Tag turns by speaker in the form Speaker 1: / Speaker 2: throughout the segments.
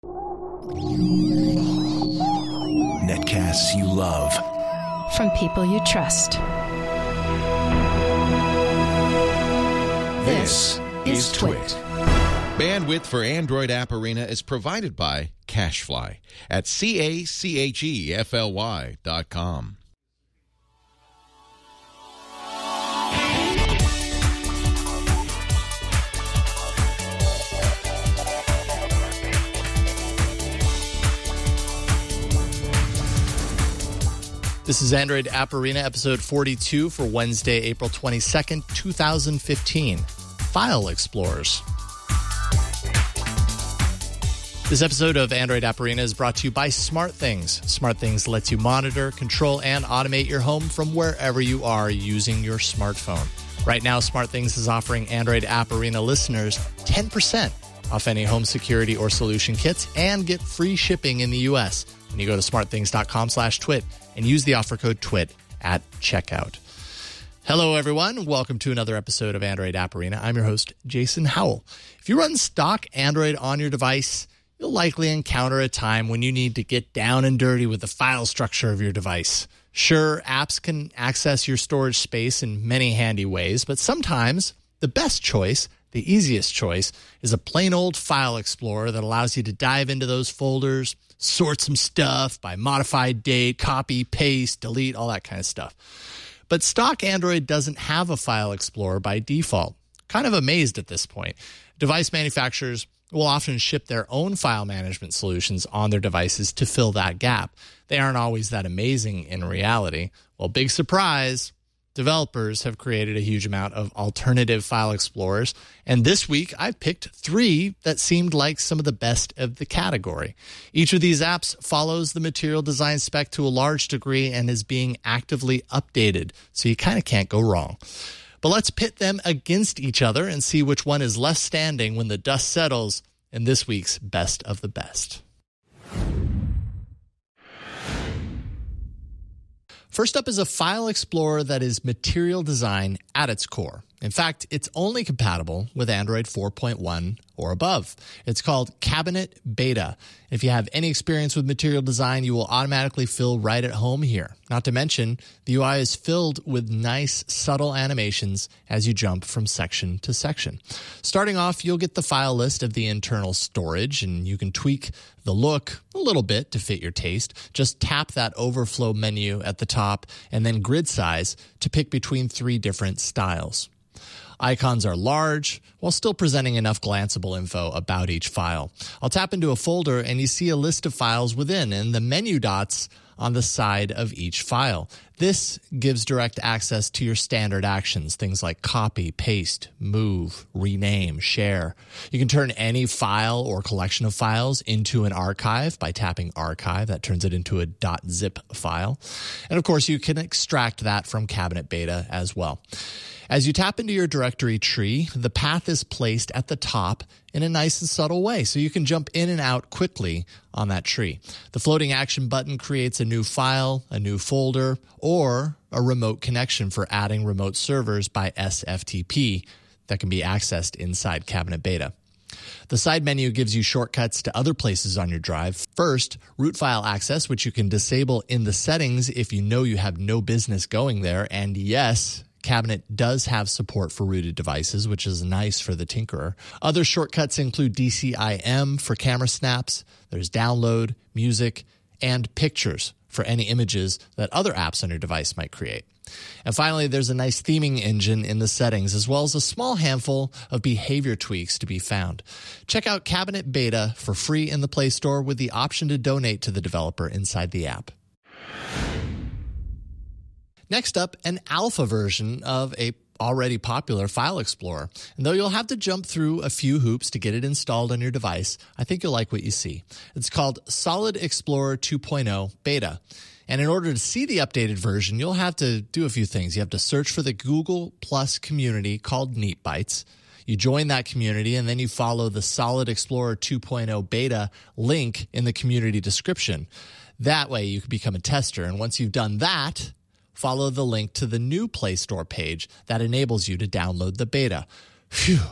Speaker 1: Netcasts you love.
Speaker 2: From people you trust.
Speaker 1: This is Twit.
Speaker 3: Bandwidth for Android App Arena is provided by CacheFly at CacheFly.com.
Speaker 4: This is Android App Arena, episode 42 for Wednesday, April 22nd, 2015. File Explorers. This episode of Android App Arena is brought to you by SmartThings. SmartThings lets you monitor, control, and automate your home from wherever you are using your smartphone. Right now, SmartThings is offering Android App Arena listeners 10% off any home security or solution kits and get free shipping in the U.S. when you go to smartthings.com/twit and use the offer code TWIT at checkout. Hello, everyone. Welcome to another episode of Android App Arena. I'm your host, Jason Howell. If you run stock Android on your device, you'll likely encounter a time when you need to get down and dirty with the file structure of your device. Sure, apps can access your storage space in many handy ways, but sometimes the best choice, the easiest choice, is a plain old file explorer that allows you to dive into those folders, sort some stuff by modified date, copy, paste, delete, all that kind of stuff. But stock Android doesn't have a file explorer by default. Kind of amazed at this point. Device manufacturers will often ship their own file management solutions on their devices to fill that gap. They aren't always that amazing in reality. Well, big surprise, developers have created a huge amount of alternative file explorers, and this week I've picked 3 that seemed like some of the best of the category. Each of these apps follows the Material Design spec to a large degree and is being actively updated, so you kind of can't go wrong. But let's pit them against each other and see which one is left standing when the dust settles in this week's Best of the Best. First up is a file explorer that is Material Design at its core. In fact, it's only compatible with Android 4.1 or above. It's called Cabinet Beta. If you have any experience with Material Design, you will automatically feel right at home here. Not to mention, the UI is filled with nice, subtle animations as you jump from section to section. Starting off, you'll get the file list of the internal storage, and you can tweak the look a little bit to fit your taste. Just tap that overflow menu at the top and then grid size to pick between 3 different styles. Icons are large, while still presenting enough glanceable info about each file. I'll tap into a folder and you see a list of files within and the menu dots on the side of each file. This gives direct access to your standard actions, things like copy, paste, move, rename, share. You can turn any file or collection of files into an archive by tapping archive. That turns it into a .zip file. And of course, you can extract that from Cabinet Beta as well. As you tap into your directory tree, the path is placed at the top in a nice and subtle way, so you can jump in and out quickly on that tree. The floating action button creates a new file, a new folder, or a remote connection for adding remote servers by SFTP that can be accessed inside Cabinet Beta. The side menu gives you shortcuts to other places on your drive. First, root file access, which you can disable in the settings if you know you have no business going there. And yes, Cabinet does have support for rooted devices, which is nice for the tinkerer. Other shortcuts include DCIM for camera snaps. There's download, music, and pictures for any images that other apps on your device might create. And finally, there's a nice theming engine in the settings, as well as a small handful of behavior tweaks to be found. Check out Cabinet Beta for free in the Play Store with the option to donate to the developer inside the app. Next up, an alpha version of a already popular file explorer. And though you'll have to jump through a few hoops to get it installed on your device, I think you'll like what you see. It's called Solid Explorer 2.0 Beta. And in order to see the updated version, you'll have to do a few things. You have to search for the Google Plus community called NeatBytes. You join that community, and then you follow the Solid Explorer 2.0 Beta link in the community description. That way you can become a tester. And once you've done that, follow the link to the new Play Store page that enables you to download the beta. Phew.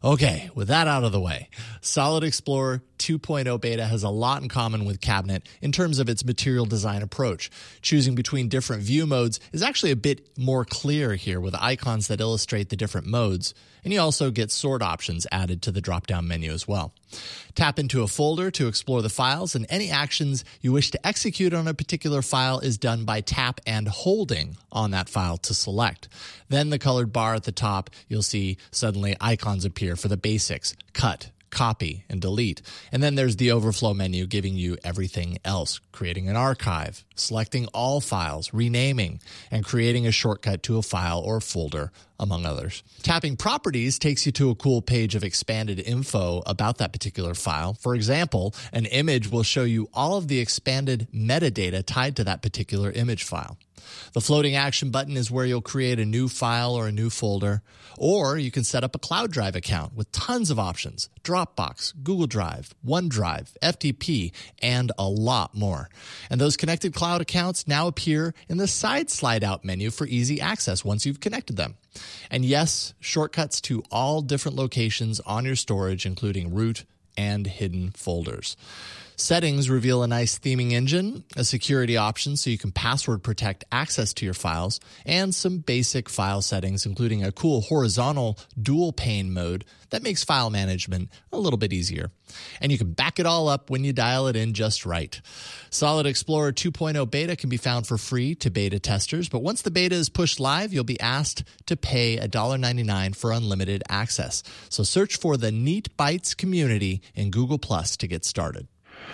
Speaker 4: Okay, with that out of the way, Solid Explorer 2.0 Beta has a lot in common with Cabinet in terms of its material design approach. Choosing between different view modes is actually a bit more clear here with icons that illustrate the different modes, and you also get sort options added to the drop-down menu as well. Tap into a folder to explore the files, and any actions you wish to execute on a particular file is done by tap and holding on that file to select. Then the colored bar at the top, you'll see suddenly icons appear for the basics: cut, copy, and delete. And then there's the overflow menu giving you everything else, creating an archive, selecting all files, renaming, and creating a shortcut to a file or folder, among others. Tapping properties takes you to a cool page of expanded info about that particular file. For example, an image will show you all of the expanded metadata tied to that particular image file. The floating action button is where you'll create a new file or a new folder, or you can set up a Cloud Drive account with tons of options: Dropbox, Google Drive, OneDrive, FTP, and a lot more. And those connected cloud accounts now appear in the side slide-out menu for easy access once you've connected them. And yes, shortcuts to all different locations on your storage, including root and hidden folders. Settings reveal a nice theming engine, a security option so you can password protect access to your files, and some basic file settings, including a cool horizontal dual pane mode that makes file management a little bit easier. And you can back it all up when you dial it in just right. Solid Explorer 2.0 Beta can be found for free to beta testers, but once the beta is pushed live, you'll be asked to pay $1.99 for unlimited access. So search for the Neat Bytes community in Google Plus to get started.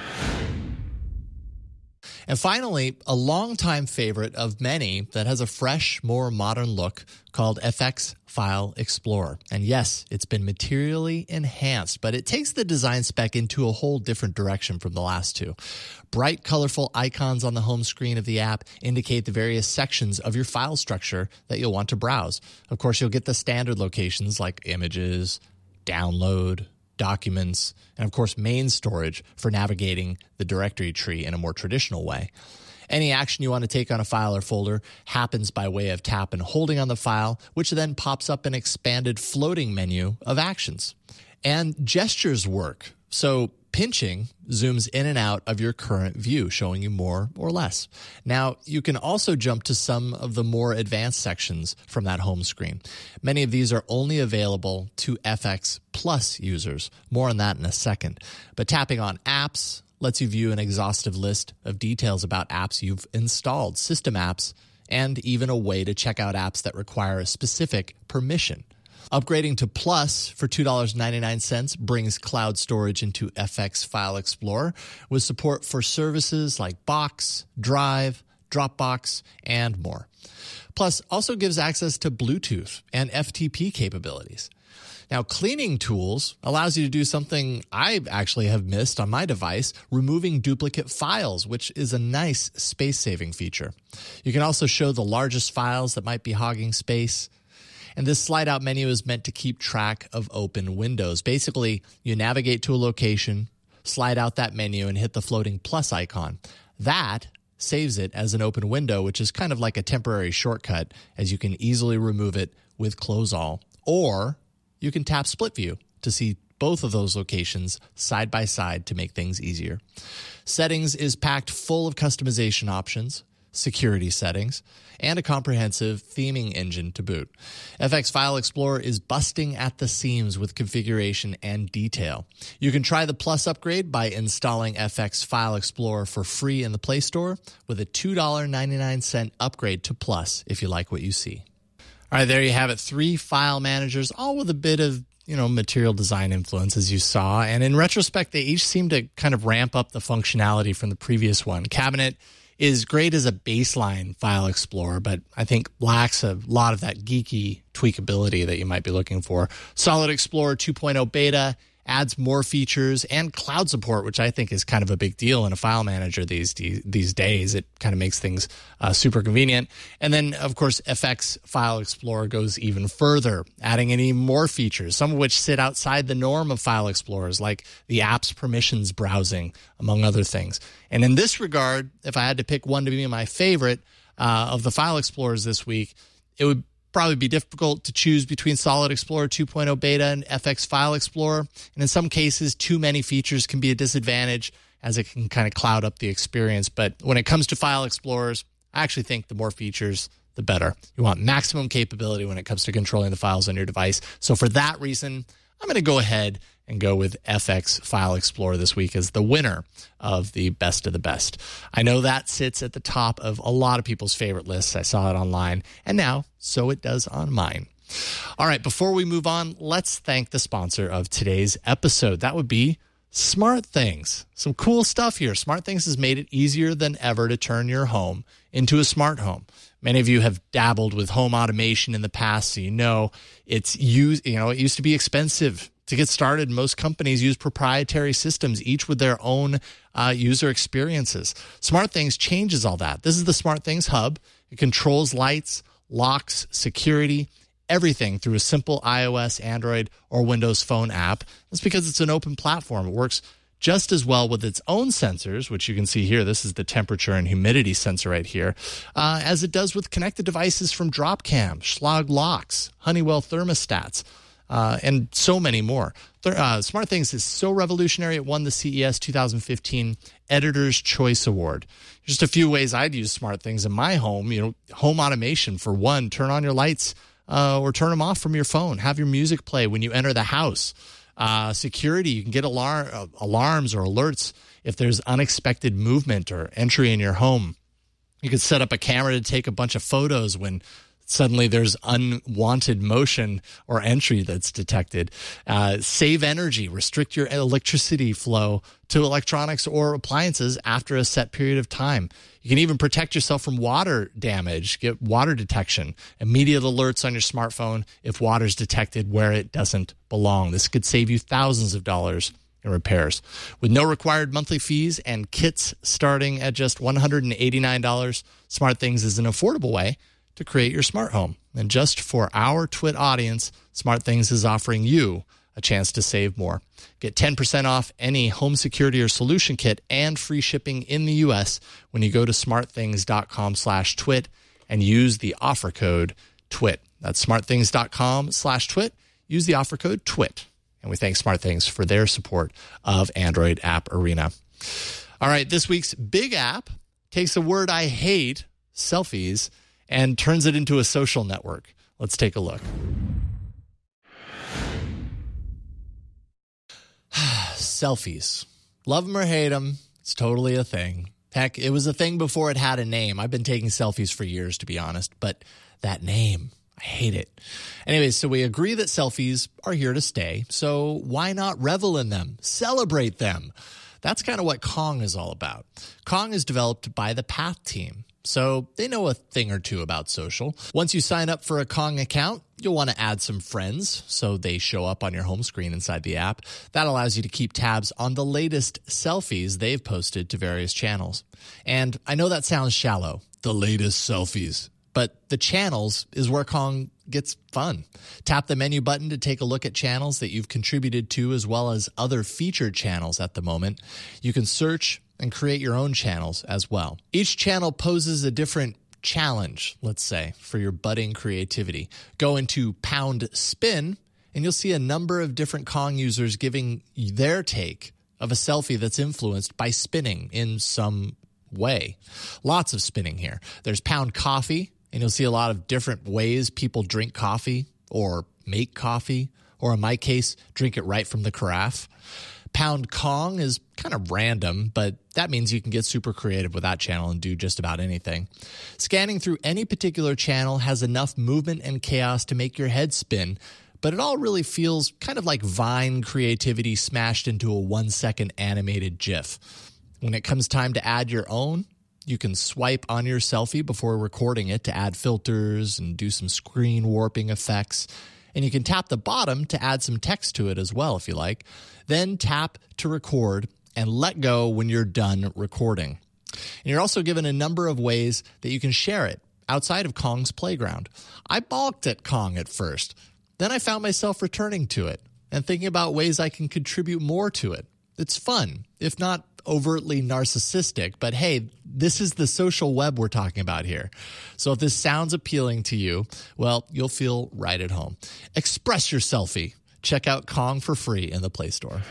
Speaker 4: And finally, a longtime favorite of many that has a fresh, more modern look called FX File Explorer. And yes, it's been materially enhanced, but it takes the design spec into a whole different direction from the last two. Bright, colorful icons on the home screen of the app indicate the various sections of your file structure that you'll want to browse. Of course, you'll get the standard locations like images, download, documents, and of course main storage for navigating the directory tree in a more traditional way. Any action you want to take on a file or folder happens by way of tap and holding on the file, which then pops up an expanded floating menu of actions. And gestures work. So pinching zooms in and out of your current view, showing you more or less. Now, you can also jump to some of the more advanced sections from that home screen. Many of these are only available to FX Plus users. More on that in a second. But tapping on apps lets you view an exhaustive list of details about apps you've installed, system apps, and even a way to check out apps that require a specific permission. Upgrading to Plus for $2.99 brings cloud storage into FX File Explorer with support for services like Box, Drive, Dropbox, and more. Plus also gives access to Bluetooth and FTP capabilities. Now, Cleaning Tools allows you to do something I actually have missed on my device, removing duplicate files, which is a nice space-saving feature. You can also show the largest files that might be hogging space. And this slide-out menu is meant to keep track of open windows. Basically, you navigate to a location, slide out that menu, and hit the floating plus icon. That saves it as an open window, which is kind of like a temporary shortcut, as you can easily remove it with Close All. Or you can tap Split View to see both of those locations side by side to make things easier. Settings is packed full of customization options, security settings, and a comprehensive theming engine to boot. FX File Explorer is busting at the seams with configuration and detail. You can try the Plus upgrade by installing FX File Explorer for free in the Play Store with a $2.99 upgrade to Plus if you like what you see. All right, there you have it. 3 file managers, all with a bit of material design influence, as you saw. And in retrospect, they each seem to kind of ramp up the functionality from the previous one. Cabinet is great as a baseline file explorer, but I think lacks a lot of that geeky tweakability that you might be looking for. Solid Explorer 2.0 Beta adds more features and cloud support, which I think is kind of a big deal in a file manager these days. It kind of makes things super convenient. And then, of course, FX File Explorer goes even further, adding any more features, some of which sit outside the norm of file explorers, like the app's permissions browsing, among other things. And in this regard, if I had to pick one to be my favorite of the file explorers this week, it would Probably be difficult to choose between Solid Explorer 2.0 Beta and FX File Explorer. And in some cases, too many features can be a disadvantage as it can kind of cloud up the experience. But when it comes to File Explorers, I actually think the more features, the better. You want maximum capability when it comes to controlling the files on your device. So for that reason, I'm going to go ahead and go with FX File Explorer this week as the winner of the best of the best. I know that sits at the top of a lot of people's favorite lists. I saw it online, and now so it does on mine. All right, before we move on, let's thank the sponsor of today's episode. That would be SmartThings. Some cool stuff here. SmartThings has made it easier than ever to turn your home into a smart home. Many of you have dabbled with home automation in the past, so it used to be expensive to get started. Most companies use proprietary systems, each with their own user experiences. SmartThings changes all that. This is the SmartThings Hub. It controls lights, locks, security, everything through a simple iOS, Android, or Windows Phone app. That's because it's an open platform. It works just as well with its own sensors, which you can see here. This is the temperature and humidity sensor right here, as it does with connected devices from Dropcam, Schlage locks, Honeywell thermostats, and so many more. SmartThings is so revolutionary, it won the CES 2015 Editor's Choice Award. Just a few ways I'd use SmartThings in my home. Home automation, for one. Turn on your lights or turn them off from your phone. Have your music play when you enter the house. Security, you can get alarms or alerts if there's unexpected movement or entry in your home. You could set up a camera to take a bunch of photos when suddenly there's unwanted motion or entry that's detected. Save energy, restrict your electricity flow to electronics or appliances after a set period of time. You can even protect yourself from water damage, get water detection, immediate alerts on your smartphone if water's detected where it doesn't belong. This could save you thousands of dollars in repairs. With no required monthly fees and kits starting at just $189, SmartThings is an affordable way to create your smart home. And just for our Twit audience, SmartThings is offering you a chance to save more. Get 10% off any home security or solution kit and free shipping in the U.S. when you go to smartthings.com/twit and use the offer code TWIT. That's smartthings.com/twit. Use the offer code TWIT. And we thank SmartThings for their support of Android App Arena. All right, this week's big app takes a word I hate, selfies, and turns it into a social network. Let's take a look. Selfies. Love them or hate them, it's totally a thing. Heck, it was a thing before it had a name. I've been taking selfies for years, to be honest, but that name, I hate it. Anyways, so we agree that selfies are here to stay, so why not revel in them, celebrate them? That's kind of what Kong is all about. Kong is developed by the Path team, so they know a thing or two about social. Once you sign up for a Kong account, you'll want to add some friends so they show up on your home screen inside the app. That allows you to keep tabs on the latest selfies they've posted to various channels. And I know that sounds shallow, the latest selfies, but the channels is where Kong gets fun. Tap the menu button to take a look at channels that you've contributed to, as well as other featured channels at the moment. You can search and create your own channels as well. Each channel poses a different challenge, let's say, for your budding creativity. Go into #spin, and you'll see a number of different Kong users giving their take of a selfie that's influenced by spinning in some way. Lots of spinning here. There's #coffee, and you'll see a lot of different ways people drink coffee or make coffee, or in my case, drink it right from the carafe. #Kong is kind of random, but that means you can get super creative with that channel and do just about anything. Scanning through any particular channel has enough movement and chaos to make your head spin, but it all really feels kind of like Vine creativity smashed into a 1-second animated GIF. When it comes time to add your own, you can swipe on your selfie before recording it to add filters and do some screen warping effects. And you can tap the bottom to add some text to it as well if you like. Then tap to record and let go when you're done recording. And you're also given a number of ways that you can share it outside of Kong's playground. I balked at Kong at first. Then I found myself returning to it and thinking about ways I can contribute more to it. It's fun, if not overtly narcissistic, but hey, this is the social web we're talking about here. So if this sounds appealing to you, well, you'll feel right at home. Express your selfie. Check out Kong for free in the Play Store.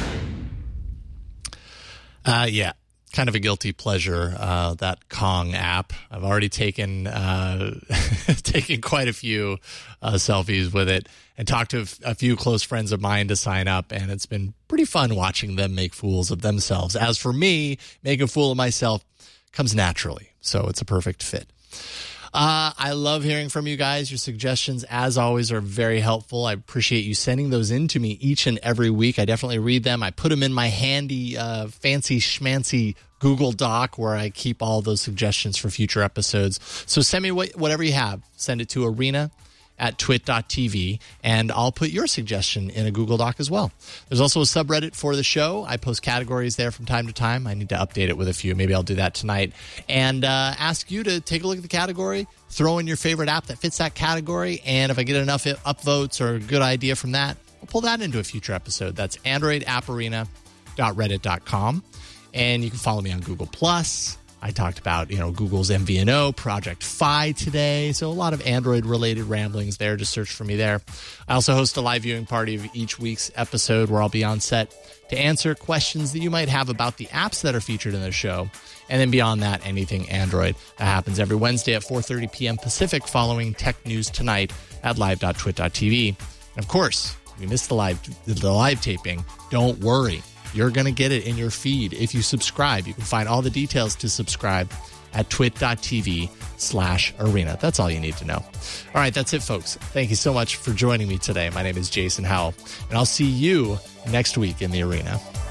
Speaker 4: Yeah. Kind of a guilty pleasure, that Kong app. I've already taken quite a few selfies with it and talked to a few close friends of mine to sign up, and it's been pretty fun watching them make fools of themselves. As for me, making a fool of myself comes naturally, so it's a perfect fit. I love hearing from you guys. Your suggestions, as always, are very helpful. I appreciate you sending those in to me each and every week. I definitely read them. I put them in my handy, fancy schmancy Google Doc where I keep all those suggestions for future episodes. So send me whatever you have. Send it to arena@twit.tv, and I'll put your suggestion in a Google Doc as well. There's also a subreddit for the show. I post categories there from time to time. I need to update it with a few. Maybe I'll do that tonight. And ask you to take a look at the category, throw in your favorite app that fits that category, and if I get enough upvotes or a good idea from that, I'll pull that into a future episode. That's androidapparena.reddit.com. And you can follow me on Google+. I talked about, Google's MVNO, Project Fi today. So a lot of Android-related ramblings there. Just search for me there. I also host a live viewing party of each week's episode where I'll be on set to answer questions that you might have about the apps that are featured in the show. And then beyond that, anything Android. That happens every Wednesday at 4:30 p.m. Pacific following Tech News Tonight at live.twit.tv. And of course, if you missed the live taping, don't worry. You're going to get it in your feed if you subscribe. You can find all the details to subscribe at twit.tv/arena. That's all you need to know. All right, that's it, folks. Thank you so much for joining me today. My name is Jason Howell, and I'll see you next week in the arena.